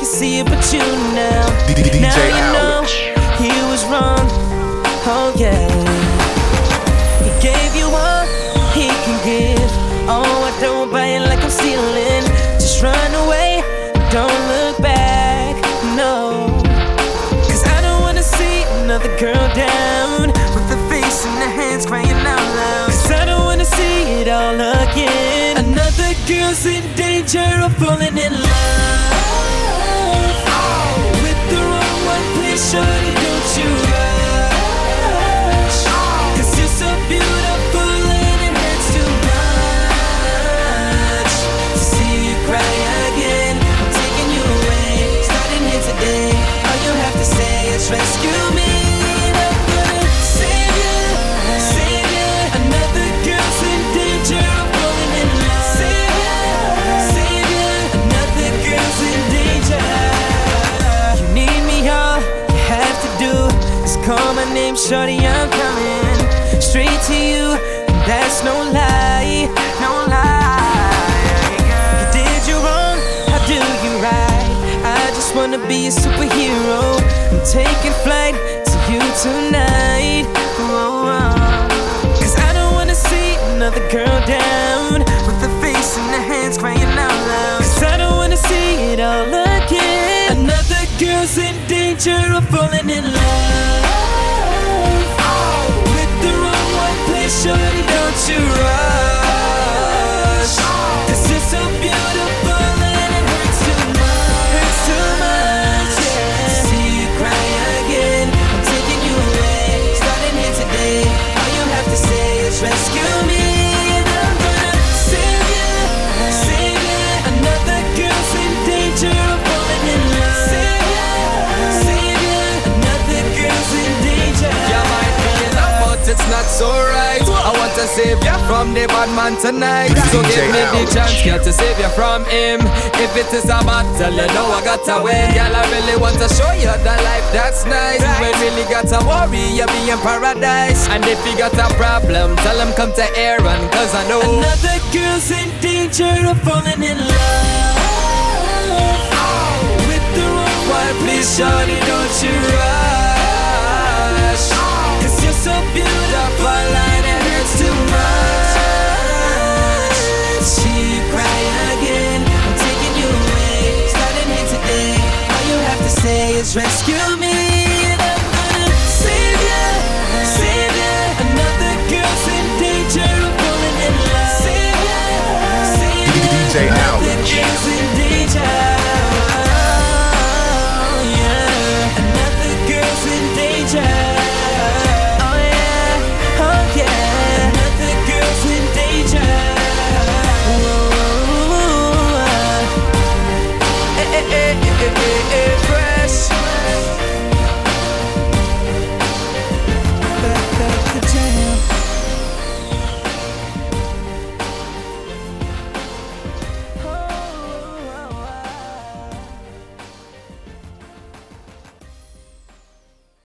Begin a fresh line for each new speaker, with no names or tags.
can see it but you now.
DJ
Now you know he was wrong. Oh yeah. He gave you all he can give. Oh, I don't buy it like I'm stealing. Just run away, don't look back, no. Cause I don't wanna see another girl down with the face and the hands crying out loud. Cause I don't wanna see it all again. Another girl's in danger of falling in love with the wrong one. Please, shorty, don't you rush. Cause you're so beautiful and it hurts too much to see you cry again. I'm taking you away, starting here today. All you have to say is rescue me. I'm gonna save you, save you. Another girl's in danger of falling in love. Save you, save you. Another girl's in danger. You need me, all you have to do is call my name, shorty, I'm coming straight to you, and that's no lie, no lie. You did you wrong, I'll do you right. I just wanna be a superhero. I'm taking flight to you tonight. Whoa, whoa. Cause I don't wanna see another girl down with the face and the hands crying out loud. Cause I don't wanna see it all again. Another girl's in danger of falling in love with the wrong one. Please, shorty, don't you rush. Cause you're so beautiful and it hurts too much. Hurts too much, yeah. To see you cry again. I'm taking you away, starting here today. All you have to say is rescue me, and I'm gonna save you, save you. Another girl's in danger of falling in love. Save you, save you. Another girl's in danger.
You might be in love, but it's not so right. I want to save you from the bad man tonight. So give me the chance, girl, to save you from him. If it is a battle, you know I got to win. Girl, I really want to show you the life that's nice. You ain't really got to worry, you'll be in paradise. And if you got a problem, tell him come to Aaron, cause I know
another girl's in danger of falling in love with the wrong one. Please, shorty, don't you rush. Cause you're so beautiful and it hurts too much. See you cry again. I'm taking you away, starting here today. All you have to say is rescue